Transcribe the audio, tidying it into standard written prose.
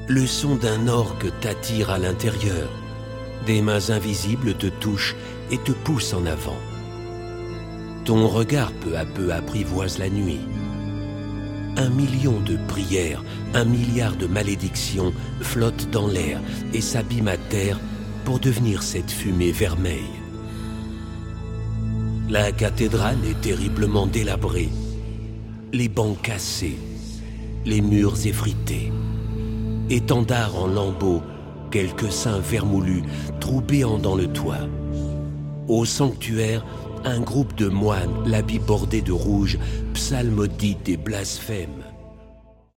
Le son d'un orgue t'attire à l'intérieur. Des mains invisibles te touchent et te poussent en avant. Ton regard peu à peu apprivoise la nuit. 1 million de prières, 1 milliard de malédictions flottent dans l'air et s'abîment à terre pour devenir cette fumée vermeille. La cathédrale est terriblement délabrée, les bancs cassés, les murs effrités. Étendards en lambeaux, quelques saints vermoulus troubéant dans le toit. Au sanctuaire, un groupe de moines, l'habit bordé de rouge, psalmodie et blasphème.